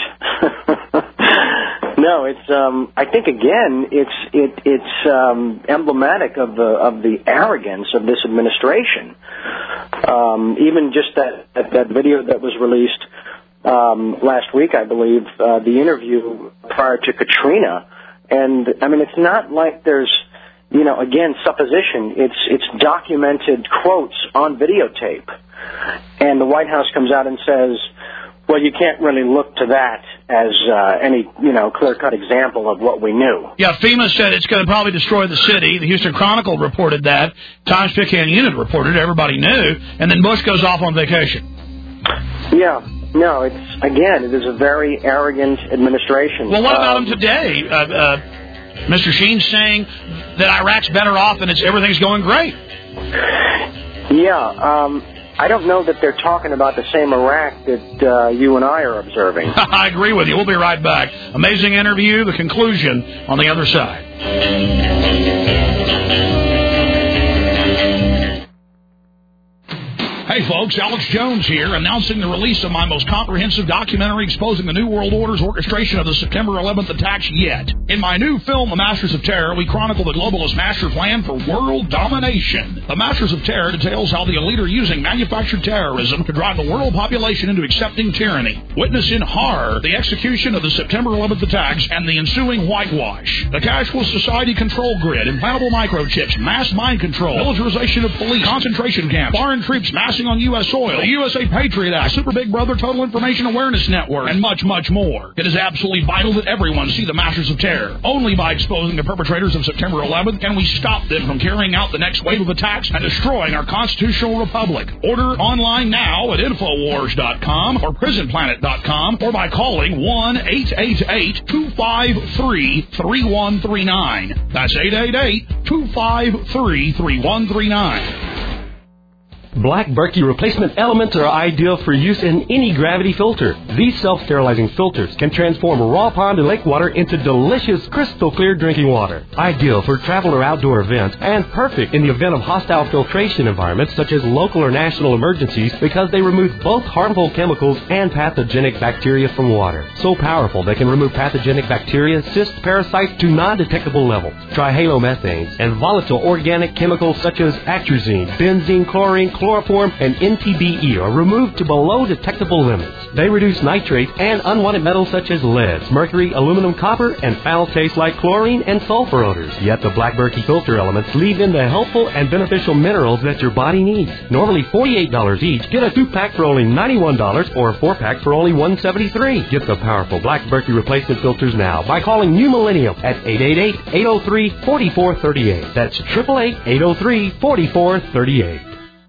No, it's. I think again, it's emblematic of the arrogance of this administration. Even just that video that was released last week, I believe, the interview prior to Katrina, and I mean, it's not like there's, you know, again, supposition. It's documented quotes on videotape, and the White House comes out and says, well, you can't really look to that as any, you know, clear-cut example of what we knew. Yeah, FEMA said it's going to probably destroy the city. The Houston Chronicle reported that. Times-Picayune Unit reported it. Everybody knew. And then Bush goes off on vacation. Yeah. No, it is a very arrogant administration. Well, what about him today? Mr. Sheen's saying that Iraq's better off and everything's going great. Yeah, I don't know that they're talking about the same Iraq that you and I are observing. I agree with you. We'll be right back. Amazing interview, the conclusion on the other side. Hey folks, Alex Jones here, announcing the release of my most comprehensive documentary exposing the New World Order's orchestration of the September 11th attacks yet. In my new film, The Masters of Terror, we chronicle the globalist master plan for world domination. The Masters of Terror details how the elite are using manufactured terrorism to drive the world population into accepting tyranny. Witness in horror the execution of the September 11th attacks and the ensuing whitewash. The cashless society control grid, implantable microchips, mass mind control, militarization of police, concentration camps, foreign troops massing on U.S. soil, the USA Patriot Act, Super Big Brother Total Information Awareness Network, and much, much more. It is absolutely vital that everyone see the Masters of Terror. Only by exposing the perpetrators of September 11th can we stop them from carrying out the next wave of attacks and destroying our constitutional republic. Order online now at Infowars.com or PrisonPlanet.com or by calling 1-888-253-3139. That's 888-253-3139. Black Berkey replacement elements are ideal for use in any gravity filter. These self-sterilizing filters can transform raw pond and lake water into delicious, crystal clear drinking water. Ideal for travel or outdoor events, and perfect in the event of hostile filtration environments such as local or national emergencies because they remove both harmful chemicals and pathogenic bacteria from water. So powerful they can remove pathogenic bacteria, cysts, parasites to non-detectable levels. Trihalomethanes and volatile organic chemicals such as atrazine, benzene, chlorine, chloroform, and NTBE are removed to below detectable limits. They reduce nitrates and unwanted metals such as lead, mercury, aluminum, copper, and foul taste like chlorine and sulfur odors. Yet the Black Berkey filter elements leave in the helpful and beneficial minerals that your body needs. Normally $48 each, get a 2-pack for only $91 or a 4-pack for only $173. Get the powerful Black Berkey replacement filters now by calling New Millennium at 888-803-4438. That's 888-803-4438.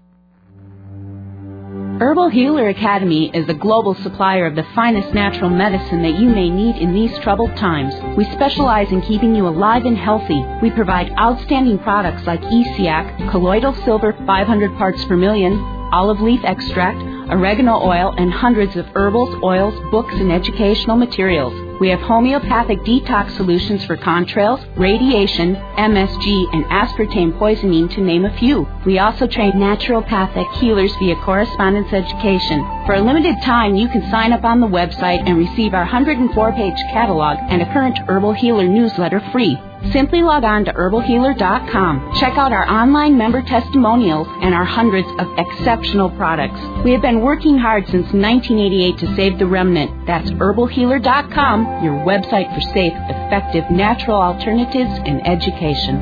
Herbal Healer Academy is a global supplier of the finest natural medicine that you may need in these troubled times. We specialize in keeping you alive and healthy. We provide outstanding products like ESIAC, colloidal silver 500 parts per million, olive leaf extract, oregano oil, and hundreds of herbals, oils, books, and educational materials. We have homeopathic detox solutions for contrails, radiation, MSG, and aspartame poisoning, to name a few. We also train naturopathic healers via correspondence education. For a limited time, you can sign up on the website and receive our 104-page catalog and a current Herbal Healer newsletter free. Simply log on to herbalhealer.com. Check out our online member testimonials and our hundreds of exceptional products. We have been working hard since 1988 to save the remnant. That's herbalhealer.com, your website for safe, effective, natural alternatives in education.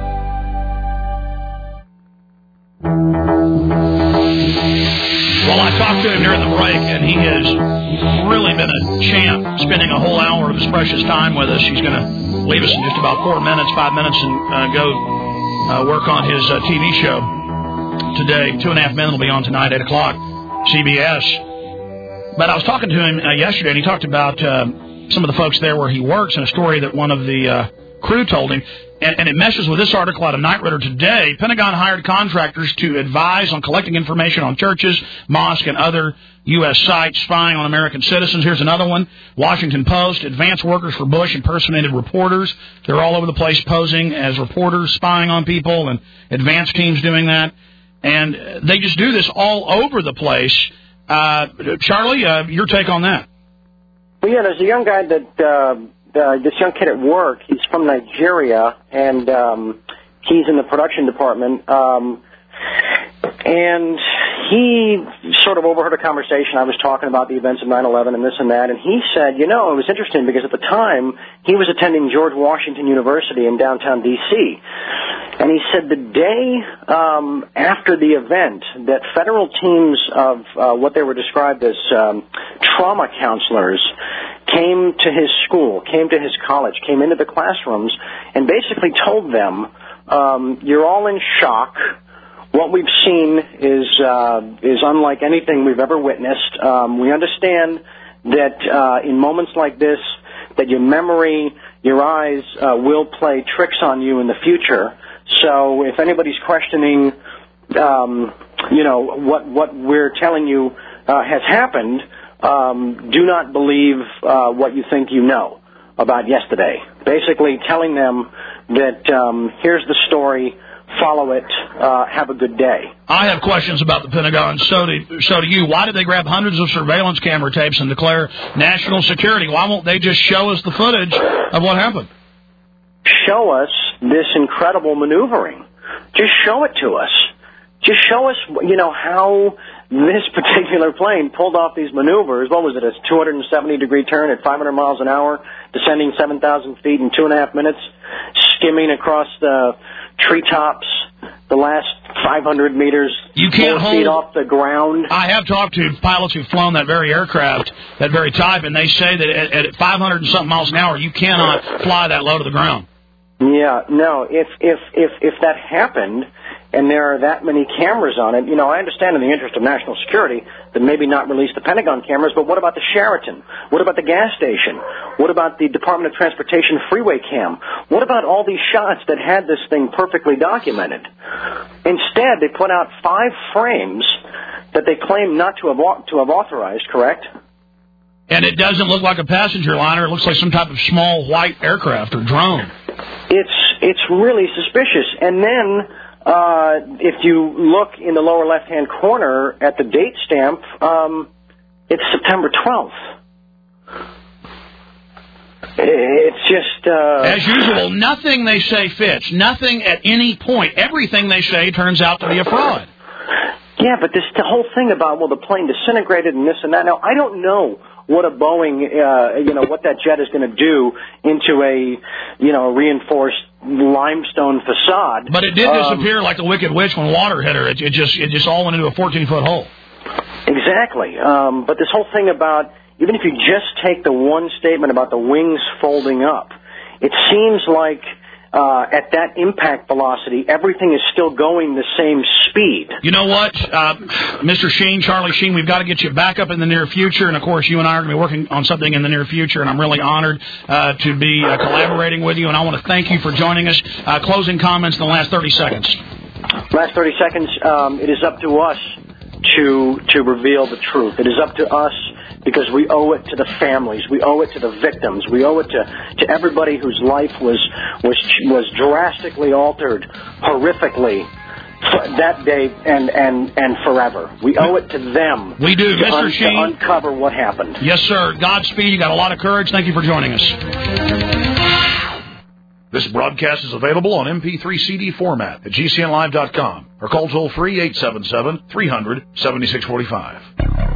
Well, I talked to him during the break, and he has really been a champ, spending a whole hour of his precious time with us. He's going to leave us in just about 5 minutes, and go work on his TV show. today. 2.5 Men will be on tonight, 8 o'clock, CBS. But I was talking to him yesterday, and he talked about some of the folks there where he works and a story that one of the crew told him. And it meshes with this article out of Knight Ridder today. Pentagon hired contractors to advise on collecting information on churches, mosques, and other U.S. sites spying on American citizens. Here's another one. Washington Post, advanced workers for Bush impersonated reporters. They're all over the place posing as reporters, spying on people, and advanced teams doing that. And they just do this all over the place. Charlie, your take on that? Well, yeah, there's a young guy this young kid at work, he's from Nigeria, and he's in the production department. And he sort of overheard a conversation. I was talking about the events of 9/11 and this and that, and he said, it was interesting because at the time he was attending George Washington University in downtown D.C., and he said the day after the event that federal teams of what they were described as trauma counselors came to his school, came to his college, came into the classrooms, and basically told them, you're all in shock. What we've seen is unlike anything we've ever witnessed. We understand that in moments like this, that your memory, your eyes will play tricks on you in the future. So if anybody's questioning, what we're telling you has happened, do not believe what you think you know about yesterday. Basically telling them that here's the story, follow it, have a good day. I have questions about the Pentagon, so do you. Why did they grab hundreds of surveillance camera tapes and declare national security? Why won't they just show us the footage of what happened? Show us this incredible maneuvering. Just show it to us. Just show us, how this particular plane pulled off these maneuvers. What was it, a 270-degree turn at 500 miles an hour, descending 7,000 feet in 2.5 minutes, skimming across the treetops, the last 500 meters, 4 feet off the ground. I have talked to pilots who've flown that very aircraft, that very type, and they say that at 500 and something miles an hour, you cannot fly that low to the ground. Yeah, no. If that happened, and there are that many cameras on it, I understand in the interest of national security that maybe not release the Pentagon cameras, but what about the Sheraton? What about the gas station? What about the Department of Transportation freeway cam? What about all these shots that had this thing perfectly documented? Instead, they put out 5 frames that they claim not to have authorized, correct? And it doesn't look like a passenger liner. It looks like some type of small white aircraft or drone. It's really suspicious. And then if you look in the lower left-hand corner at the date stamp, it's September 12th. It's just... As usual, nothing they say fits. Nothing at any point. Everything they say turns out to be a fraud. Yeah, but the whole thing about, the plane disintegrated and this and that. Now, I don't know what a Boeing, what that jet is going to do into a reinforced limestone facade. But it did disappear like the Wicked Witch when water hit her. It just all went into a 14-foot hole. Exactly. But this whole thing about, even if you just take the one statement about the wings folding up, it seems like at that impact velocity, everything is still going the same speed. You know what, Mr. Sheen, Charlie Sheen, we've got to get you back up in the near future, and of course you and I are going to be working on something in the near future, and I'm really honored to be collaborating with you, and I want to thank you for joining us. Closing comments in the last 30 seconds. Last 30 seconds, it is up to us to reveal the truth. It is up to us because we owe it to the families, we owe it to the victims, we owe it to everybody whose life was drastically altered, horrifically, that day and forever. We owe it to them. We do, Mr. Sheen, to uncover what happened. Yes, sir. Godspeed. You got a lot of courage. Thank you for joining us. This broadcast is available on MP3 CD format at GCNlive.com or call toll free 877-300-7645.